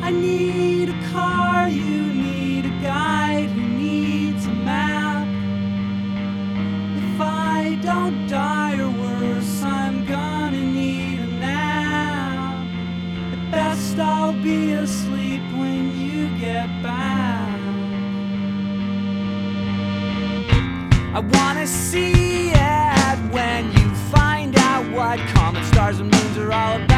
I need a car, you need a guide, who needs a map? If I don't die or worse, I'm gonna need a nap. At best I'll be asleep when you get back. I wanna see it when you find out what comets, stars, and moons are all about.